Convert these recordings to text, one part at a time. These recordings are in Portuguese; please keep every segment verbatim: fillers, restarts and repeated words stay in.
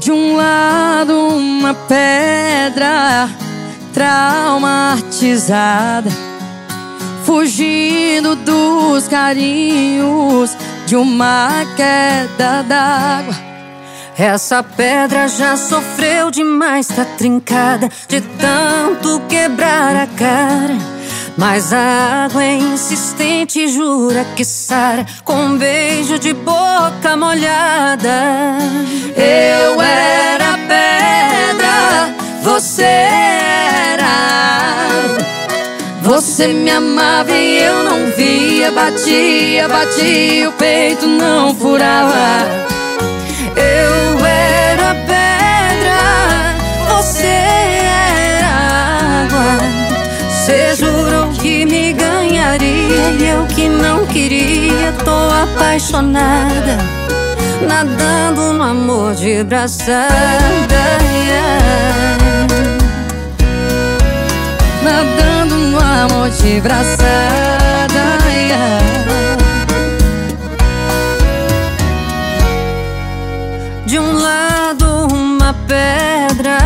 De um lado uma pedra traumatizada, fugindo dos carinhos de uma queda d'água. Essa pedra já sofreu demais, tá trincada de tanto quebrar a cara. Mas a água é insistente, jura que sara com um beijo de boca molhada. Eu era pedra, você era água. Você me amava e eu não via. Batia, batia, o peito não furava. Eu era pedra, você era água. Cê jurou que me ganharia e eu que não queria. Tô apaixonada, nadando no amor de braçada, yeah. Nadando no amor de braçada, yeah. De um lado uma pedra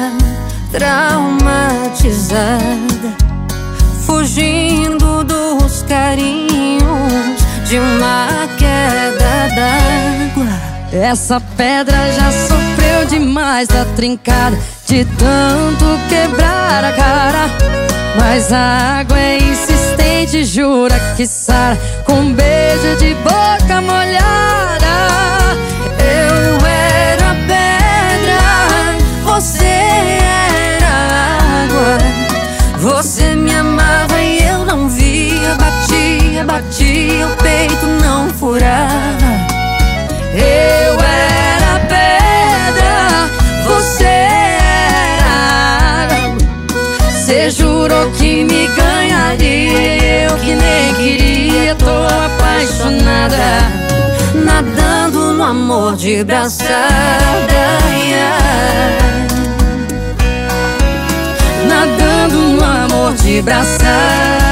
traumatizada, fugindo dos carinhos de uma queda d'água. Essa pedra já sofreu demais, tá trincada de tanto quebrar a cara. Mas a água é insistente, jura que sara com um beijo de boca molhada. Eu era pedra, você era água. Você me amava e eu não via. Batia, batia, o peito não furava. Eu era pedra, você era água. Cê jurou que me ganharia, eu que nem queria. Tô apaixonada, nadando no amor de braçada, yeah. Nadando no amor de braçada.